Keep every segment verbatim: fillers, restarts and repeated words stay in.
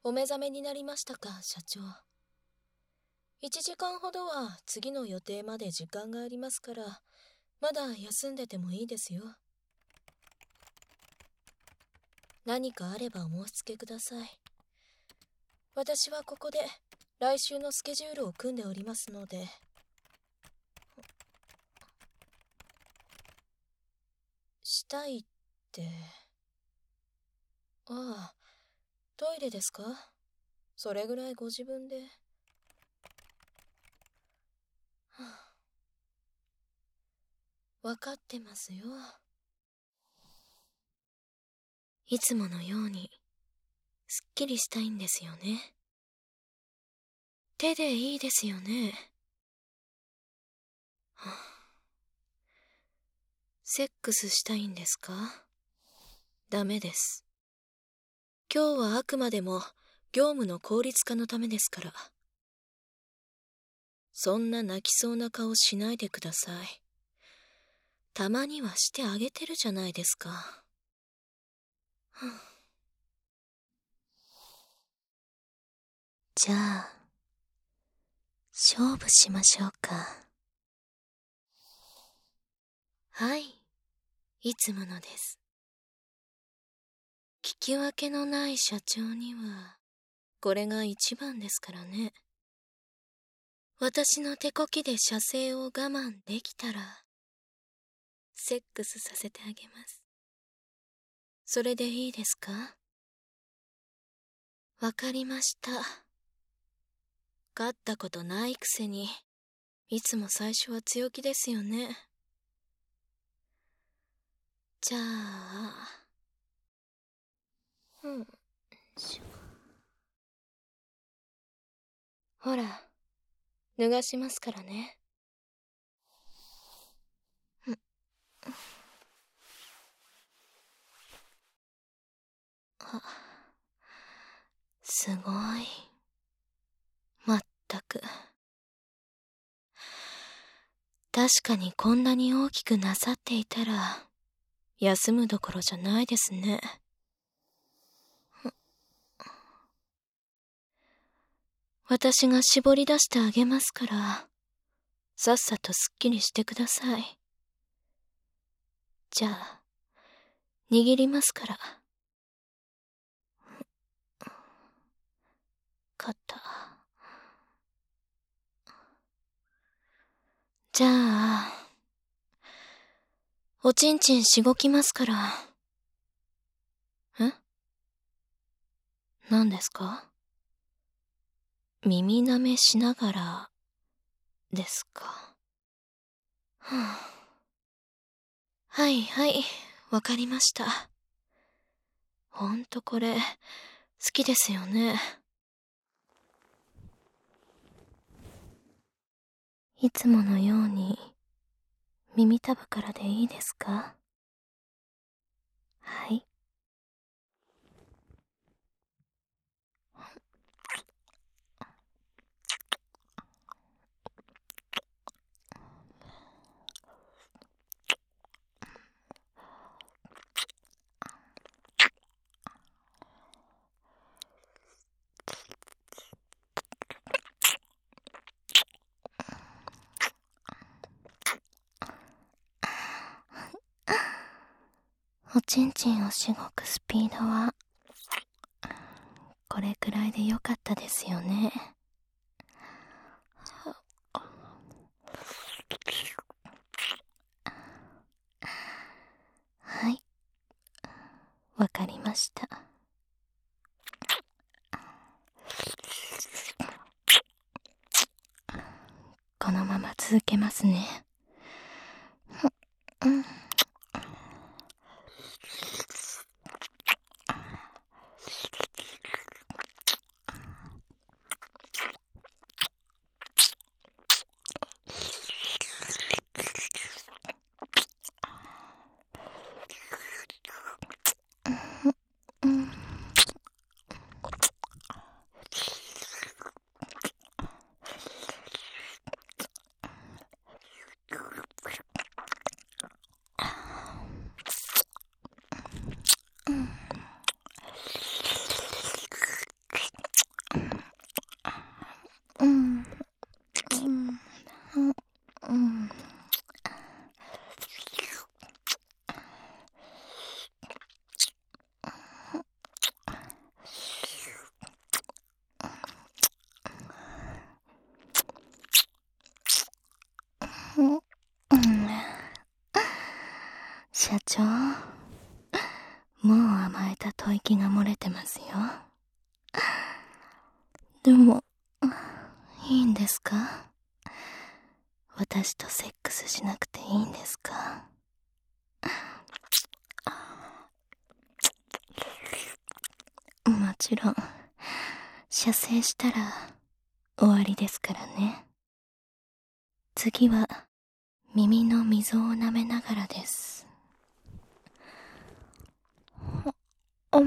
お目覚めになりましたか、社長。いちじかんほどは次の予定まで時間がありますから、まだ休んでてもいいですよ。何かあればお申し付けください。私はここで来週のスケジュールを組んでおりますので。したいって。ああ、トイレですか？それぐらいご自分で。はあ、わかってますよ。いつものようにすっきりしたいんですよね。手でいいですよね。はあ、セックスしたいんですか？ダメです。今日はあくまでも業務の効率化のためですから。そんな泣きそうな顔しないでください。たまにはしてあげてるじゃないですか。はあ、じゃあ、勝負しましょうか。はい、いつものです。聞き分けのない社長には、これが一番ですからね。私の手こきで射精を我慢できたら、セックスさせてあげます。それでいいですか？わかりました。勝ったことないくせに、いつも最初は強気ですよね。じゃあ、うん、しょ。ほら、脱がしますからね。うん、あ、すごい。まったく。確かにこんなに大きくなさっていたら、休むどころじゃないですね。私が絞り出してあげますから、さっさとすっきりしてください。じゃあ、握りますから。肩。じゃあ、おちんちんしごきますから。え？何ですか？耳舐めしながら、ですか。はあ、はいはい、わかりました。ほんとこれ、好きですよね。いつものように、耳たぶからでいいですか？はい。おちんちんをしごくスピードは、これくらいでよかったですよね。はい。わかりました。このまま続けますね。うん。うん。 社長、もう甘えた吐息が漏れてますよ。でも、いいんですか？私とセックスしなくていいんですか？もちろん、射精したら終わりですからね。次は、耳の溝を舐めながらです。うん。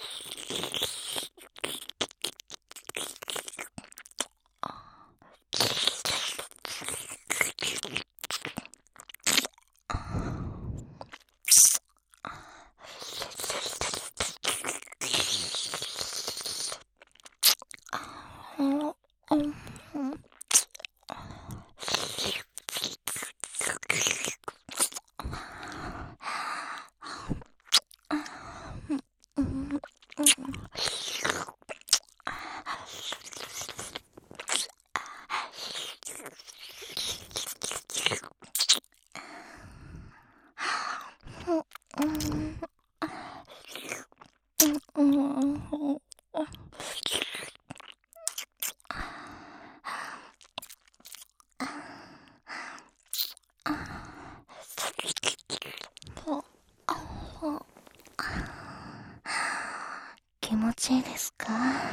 気持ちいいですか？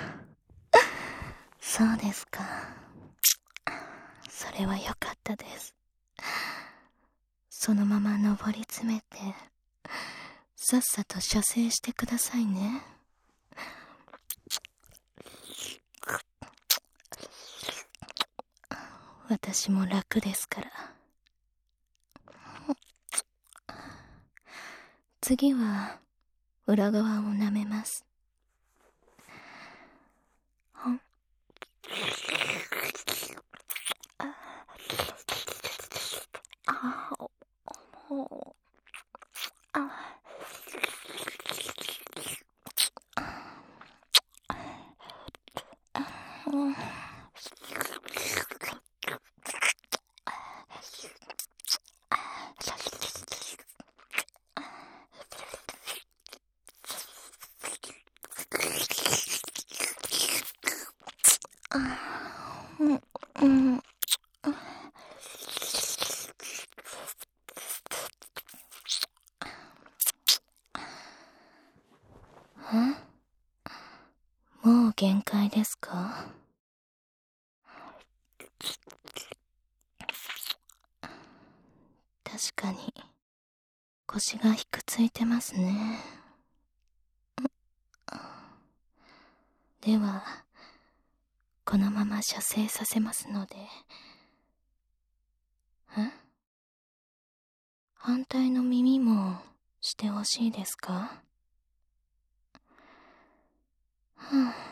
そうですか。それは良かったです。そのまま登り詰めて、さっさと射精してくださいね。私も楽ですから。次は裏側を舐めます。もう限界ですか？確かに腰がひくついてますね。ではこのまま射精させますので。え？反対の耳もしてほしいですか？はあ、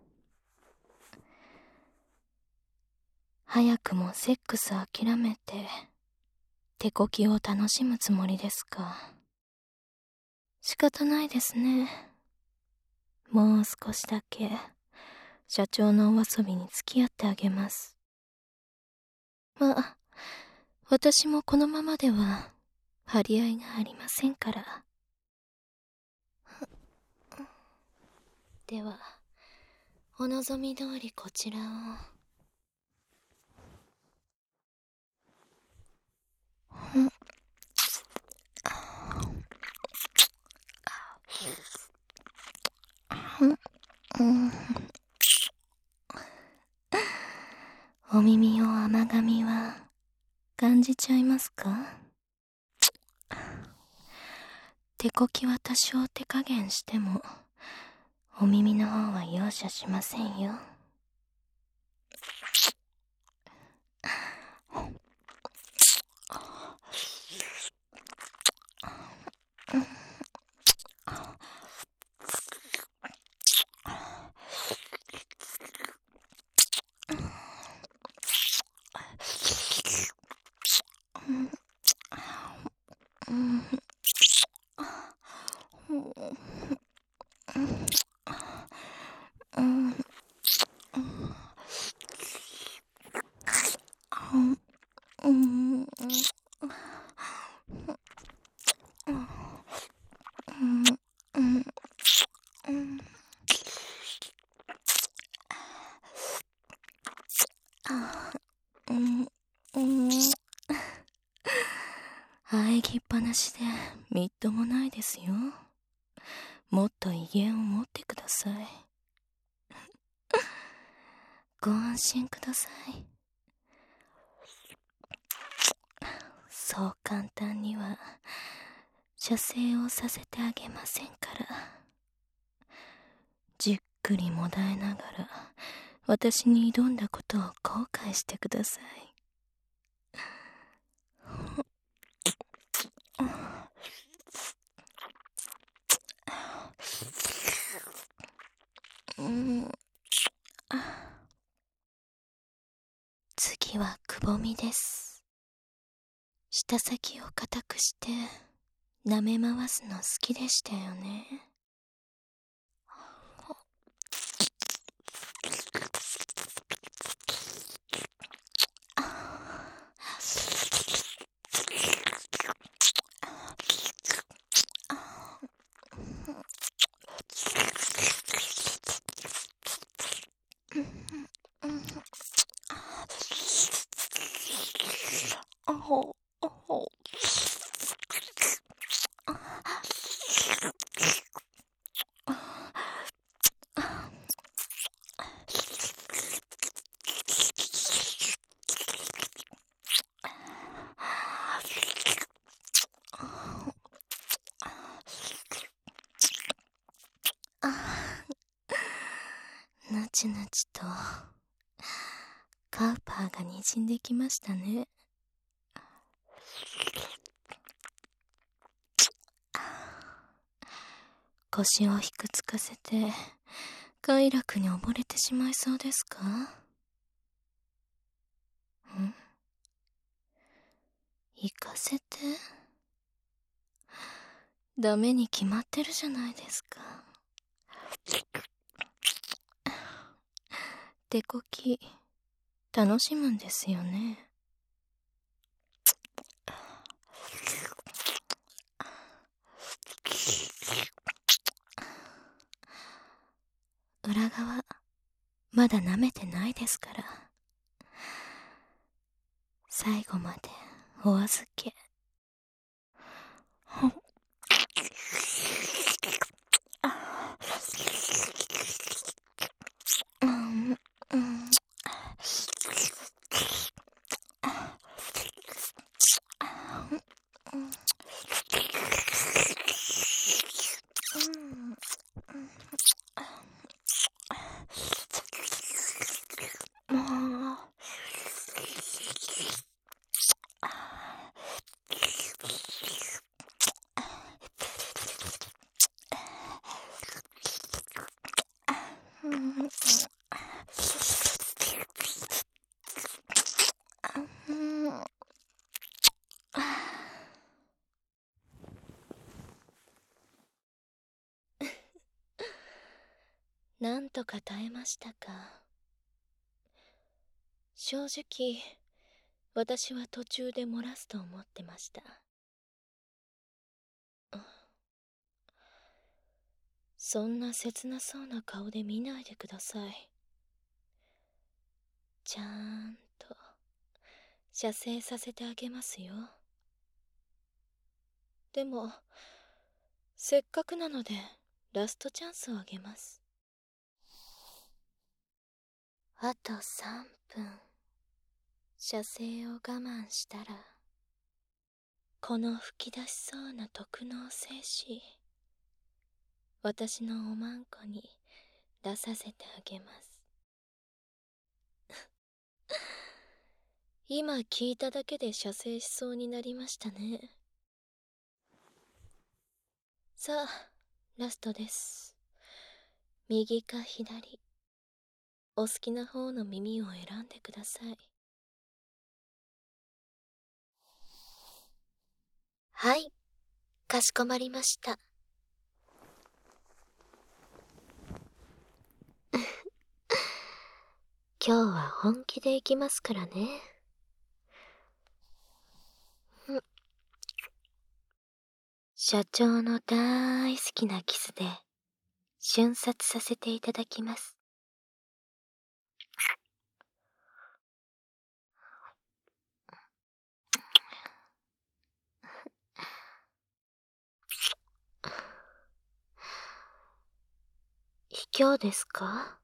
早くもセックス諦めて手こきを楽しむつもりですか？仕方ないですね。もう少しだけ社長のお遊びに付き合ってあげます。まあ、私もこのままでは張り合いがありませんから。ではお望み通りこちらを。お耳を甘噛みは感じちゃいますか？手こきは多少手加減してもお耳の方は容赦しませんよ。 話でみっともないですよ。もっと威厳を持ってください。ご安心ください。そう簡単には射精をさせてあげませんから。じっくりもだえながら私に挑んだことを後悔してください。うん、次はくぼみです。舌先を固くして舐め回すの好きでしたよね。あほあほなちなちとカウパーがにじんできましたね。腰をひくつかせて快楽に溺れてしまいそうですか？ん？行かせて？ダメに決まってるじゃないですか。手こき楽しむんですよね。裏側まだ舐めてないですから。最後までお預け。うんうんなんとか耐えましたか。正直私は途中で漏らすと思ってました。そんな切なそうな顔で見ないでください。ちゃんと射精させてあげますよ。でもせっかくなのでラストチャンスをあげます。あとさんぷん射精を我慢したらこの吹き出しそうな特納精子私のおまんこに出させてあげます。今聞いただけで射精しそうになりましたね。さあラストです。右か左、お好きな方の耳を選んでください。はい、かしこまりました。今日は本気で行きますからね。社長の大好きなキスで瞬殺させていただきます。 今日ですか？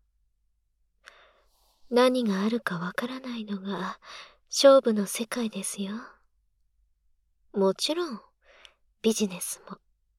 何があるかわからないのが勝負の世界ですよ。もちろんビジネスも。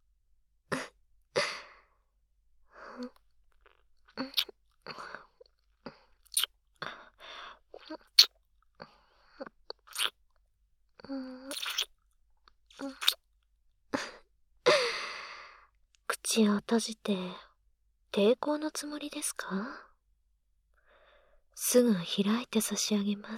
口を閉じて抵抗のつもりですか？すぐ開いて差し上げます。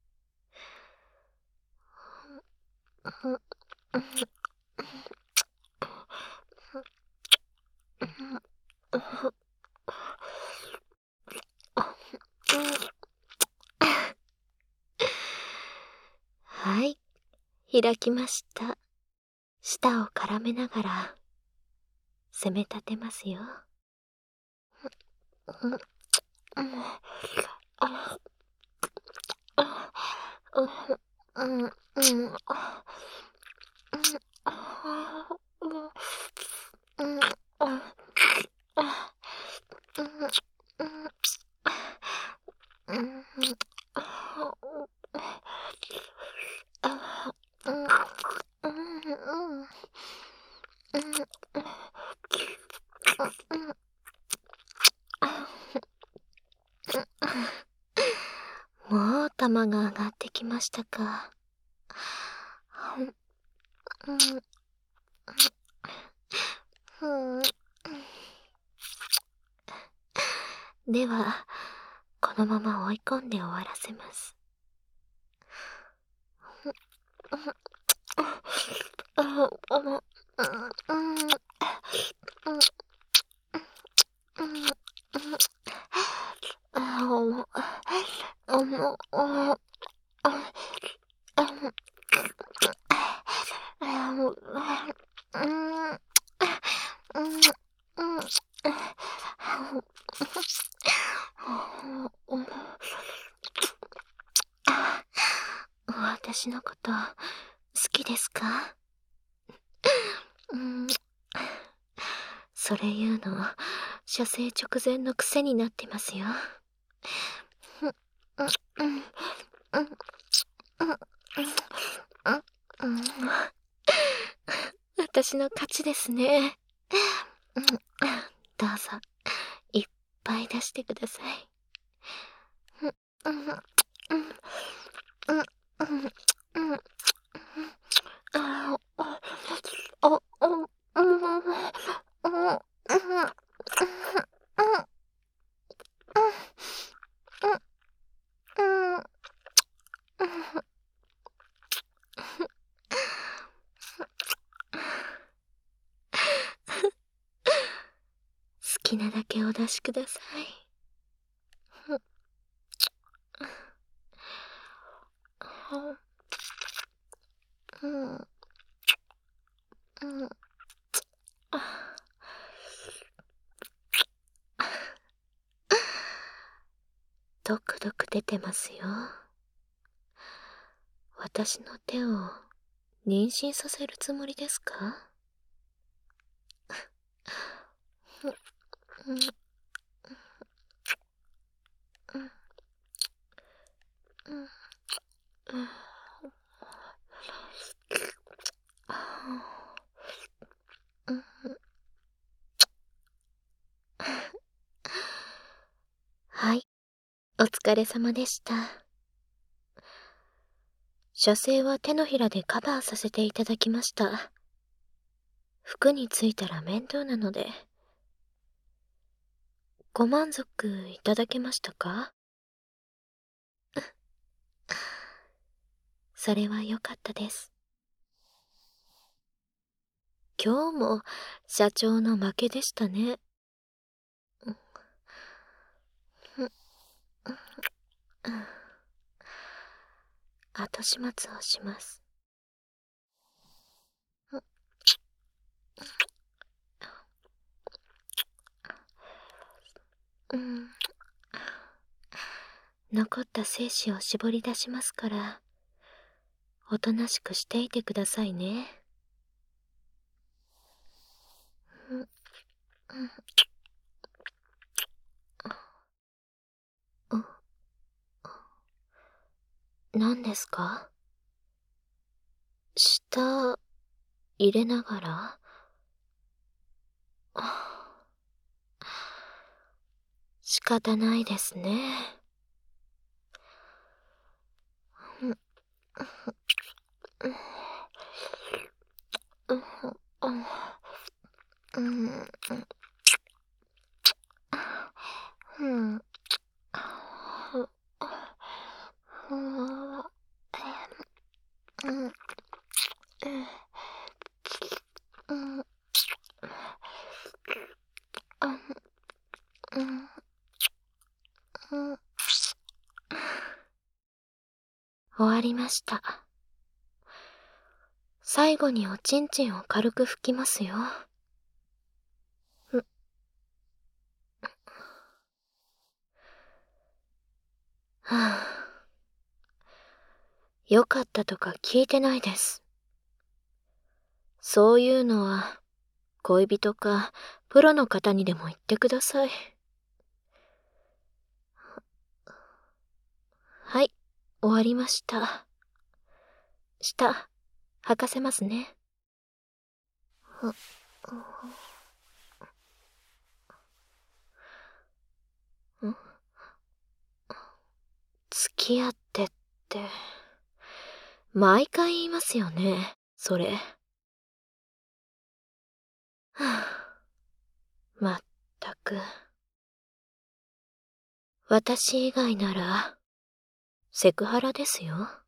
はい、開きました。舌を絡めながら攻め立てますよ。もう玉が上がってきましたか。では、このまま追い込んで終わらせます。私のこと好きですか？うん、それ言うの射精直前の癖になってますよ。私の勝ちですね。どうぞいっぱい出してください。好きなだけお出しください。ドクドク出てますよ。私の手を妊娠させるつもりですか？はい、お疲れ様でした。射精は手のひらでカバーさせていただきました。服についたら面倒なので。ご満足いただけましたか？それは良かったです。今日も社長の負けでしたね。後始末をします。うん、残った精子を絞り出しますから、おとなしくしていてくださいね。 何ですか？舌、入れながら仕方ないですね。終わりました。最後におちんちんを軽く拭きますよ。はぁ。よかったとか聞いてないです。そういうのは、恋人かプロの方にでも言ってください。はい、終わりました。舌、吐かせますね。付き合ってって、毎回言いますよね、それ。はぁ、まったく。私以外なら、セクハラですよ。